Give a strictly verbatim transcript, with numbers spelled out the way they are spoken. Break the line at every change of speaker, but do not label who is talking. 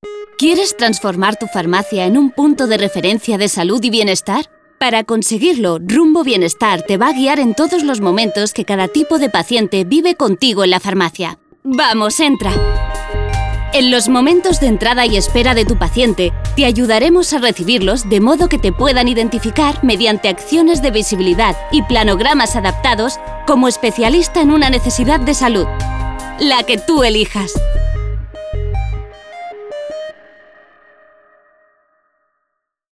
¿Quieres transformar tu farmacia en un punto de referencia de salud y bienestar? Para conseguirlo, Rumbo Bienestar te va a guiar en todos los momentos que cada tipo de paciente vive contigo en la farmacia. ¡Vamos, entra! En los momentos de entrada y espera de tu paciente, te ayudaremos a recibirlos de modo que te puedan identificar mediante acciones de visibilidad y planogramas adaptados como especialista en una necesidad de salud. La que tú elijas.